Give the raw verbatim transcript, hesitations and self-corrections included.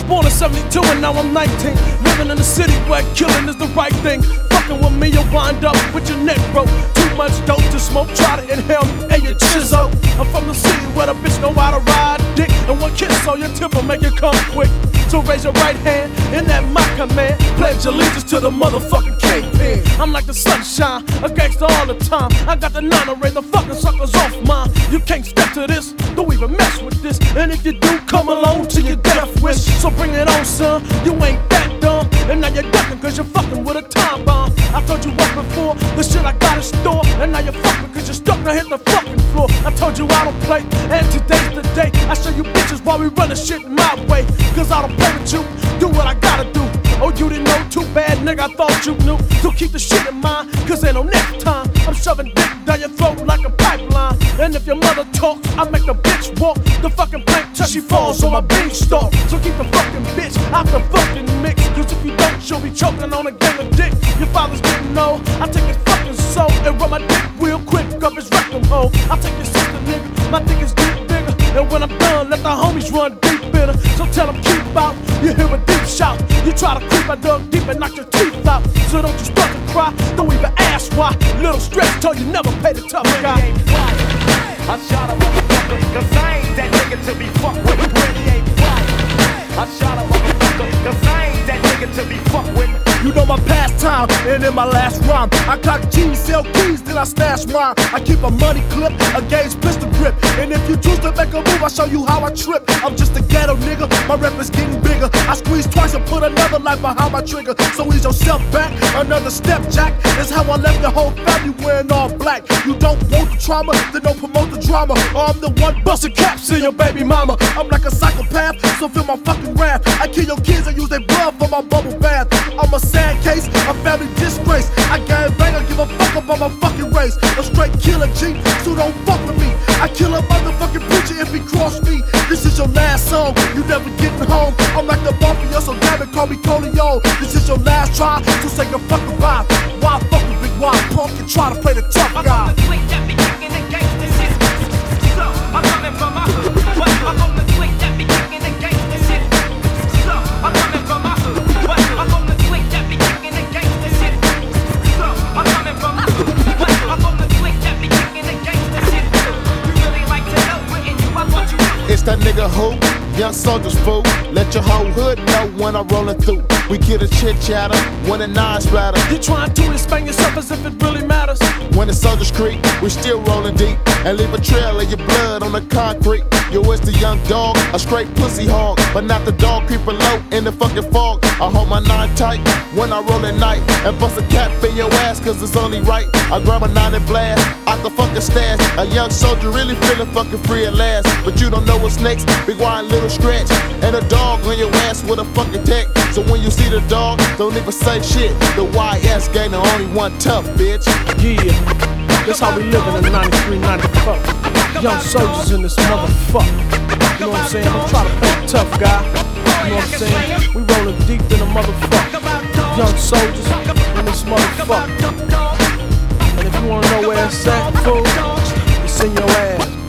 born in seventy-two and now I'm nineteen. Living in a city where killing is the right thing. Fucking with me, you'll wind up with your neck broke. Too much dope to smoke, try to inhale me, and you chizzo. I'm from the city where the bitch know how to ride dick. And one kiss on your tip will make it come quick. So raise your right hand in that my command. Pledge allegiance to the motherfucking kingpin. I'm like the sunshine, a gangster all the time. I got the nine to raise the fucking suckers off mine. You can't step to this, don't even mess with this. And if you do, come along to your death wish. So bring it on, son, you ain't that dumb. And now you're ducking cause you're fucking with a time bomb. I told you once before, the shit I got in store. And now you're fucking cause you're stuck, now hit the fucking floor. I told you I don't play, and today's the day. I show you bitches why we run the shit my way. Cause I don't play with you, do what I gotta do. Oh, you didn't know, too bad, nigga, I thought you knew. So keep the shit in mind, cause ain't no next time. I'm shoving dick down your throat like a pipeline. And if your mother talks, I make the bitch walk the fucking plank till she falls on my beanstalk. So keep the fucking bitch out the fucking mix. Cause if you don't, she'll be choking on a gang of dick. Your fathers didn't know, I take his fucking soul and run my dick real quick up his rectum hole. I take your sister, nigga, my dick is deep bigger. And when I'm done, let the homies run deep in her. So tell them keep out, you hear a deep shout. You try to creep, I dug deep and knock your teeth out. So don't you start to cry, don't even ask why. Little stretch told you never pay the tough guy. I shot a motherfucker, cause I ain't that nigga to be fucked with. Really ain't right. I shot a motherfucker, cause I ain't that nigga to be fucked with. You know my pastime, and in my last rhyme I cock G's, sell keys, then I stash mine. I keep a money clip, a gauge pistol grip. And if you choose to make a move, I show you how I trip. I'm just a ghetto nigga, my rep is getting bigger. I squeeze twice and put another life behind my trigger. So ease yourself back, another step, Jack. That's how I left the whole family wearing all black. You don't want the trauma, then don't promote the drama. Or I'm the one busting caps in your baby mama. I'm like a psychopath, so feel my fucking wrath. I kill your kids and use their blood for my bubble bath. I'm a sad case, a family disgrace. I gang bang, I give a fuck about my fucking race. A straight killer G, so don't fuck with me. I kill a motherfucking preacher if he cross me. This is your last song, you never getting home. I'm like the mafia, so damn it, call me Corleone. This is your last try, so say your fucking vibe. Why fuck with big wide punk and try to play the tough guy? I'm the clique that be kicking the gangsta shit. So I'm coming from my hood. But I'm on the clique that be kicking the gangsta shit. So I'm coming from my hood. But I'm on the clique that be kicking the gangsta shit. So I'm coming from my hood. But I'm on the clique that be kicking the gangsta shit. You really like to know what in you I want you to. It's that nigga who, young soldiers fool. Let your whole hood know when I'm rolling through. We get a chit chatter when a nine splatter. You trying to explain yourself as if it really matters. When the soldiers creep, we still rolling deep and leave a trail of your blood on the concrete. Yo, it's the young dog, a straight pussy hog, but not the dog creeping low in the fucking fog. I hold my nine tight when I roll at night and bust a cap in your ass cause it's only right. I grab a nine and blast out the fucking stash. A young soldier really feeling fucking free at last. But you don't know what's next, big wide little stretch and a dog on your ass with a fucking tech. So when you see the dog, don't even say shit. The Y S gang the only one tough, bitch. Yeah, that's how we living in ninety-three, ninety-four. Young soldiers in this motherfucker. You know what I'm saying? I'm trying to play a tough guy. You know what I'm saying? We rolling deep in a motherfucker. Young soldiers in this motherfucker. And if you wanna know where it's at, fool, it's in your ass.